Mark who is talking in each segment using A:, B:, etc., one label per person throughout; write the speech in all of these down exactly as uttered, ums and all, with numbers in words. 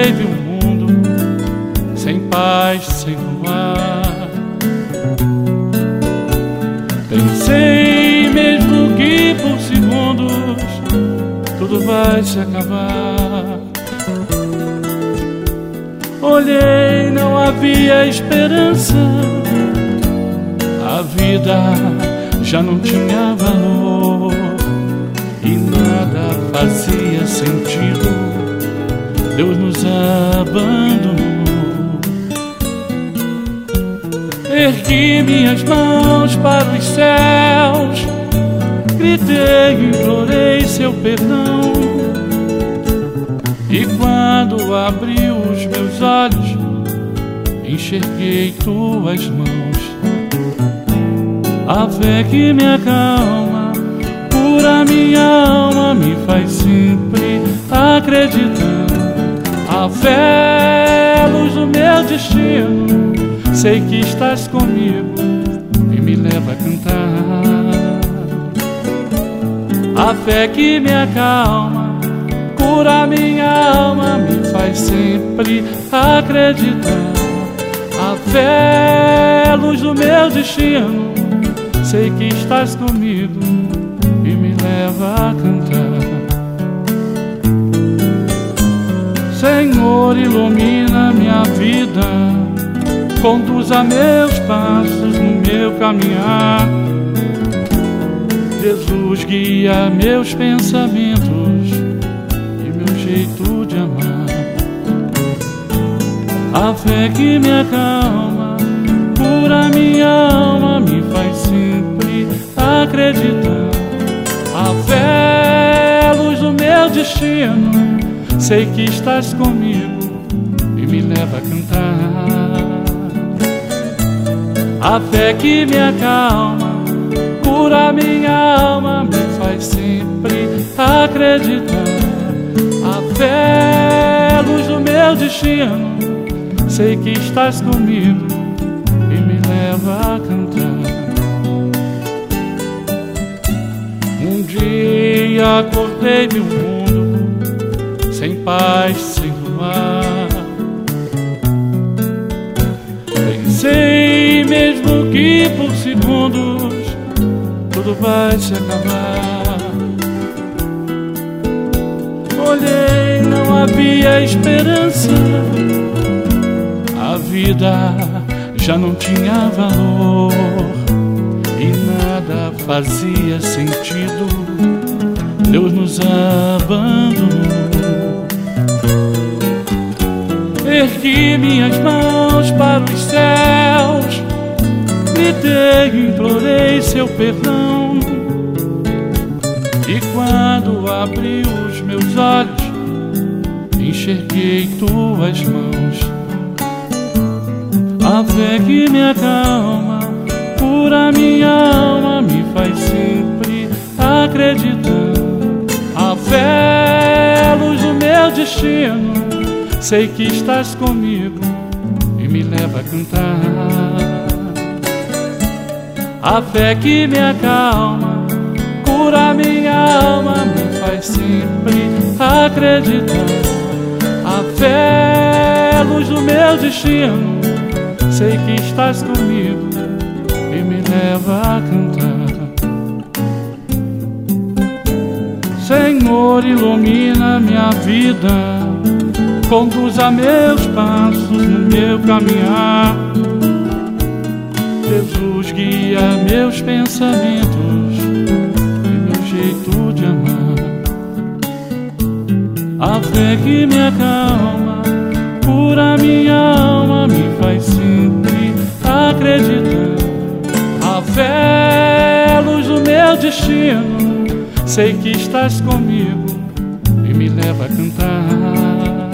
A: acordei vi um mundo sem paz, sem luar. Pensei mesmo que por segundos tudo vai se acabar. Olhei, não havia esperança, a vida já não tinha valor e nada fazia sentido. Deus nos abandonou. Ergui minhas mãos para os céus, gritei e implorei seu perdão. E quando abri os meus olhos, enxerguei tuas mãos. A fé que me acalma, cura minha alma, me faz sempre acreditar. A fé, luz do meu destino, sei que estás comigo e me leva a cantar. A fé que me acalma, cura minha alma, me faz sempre acreditar. A fé, luz do meu destino, sei que estás comigo e me leva a cantar. Senhor, ilumina minha vida, conduza meus passos no meu caminhar. Jesus, guia meus pensamentos e meu jeito de amar. A fé que me acalma, cura minha alma, me faz sempre acreditar. A fé, luz do meu destino, sei que estás comigo e me leva a cantar. A fé que me acalma, cura minha alma, me faz sempre acreditar. A fé, luz do meu destino, sei que estás comigo e me leva a cantar. Um dia acordei vi um mundo sem paz, sem luar. Pensei mesmo que por segundos tudo vai se acabar. Olhei, não havia esperança, a vida já não tinha valor e nada fazia sentido. Deus nos abandonou. Ergui minhas mãos para os céus, gritei e implorei seu perdão. E quando abri os meus olhos, enxerguei tuas mãos. A fé que me acalma, cura minha alma, me faz sempre acreditar. A fé, luz do meu destino, sei que estás comigo e me leva a cantar. A fé que me acalma, cura minha alma, me faz sempre acreditar. A fé, luz do meu destino, sei que estás comigo e me leva a cantar. Senhor, ilumina minha vida, conduza meus passos no meu caminhar. Jesus, guia meus pensamentos e meu jeito de amar. A fé que me acalma, cura minha alma, me faz sempre acreditar. A fé, luz do meu destino, sei que estás comigo e me leva a cantar.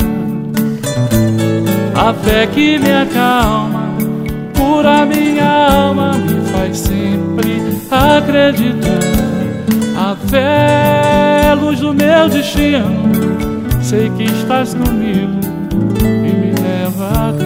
A: A fé que me acalma, cura minha alma, me faz sempre acreditar. A fé, luz do meu destino, sei que estás comigo e me leva a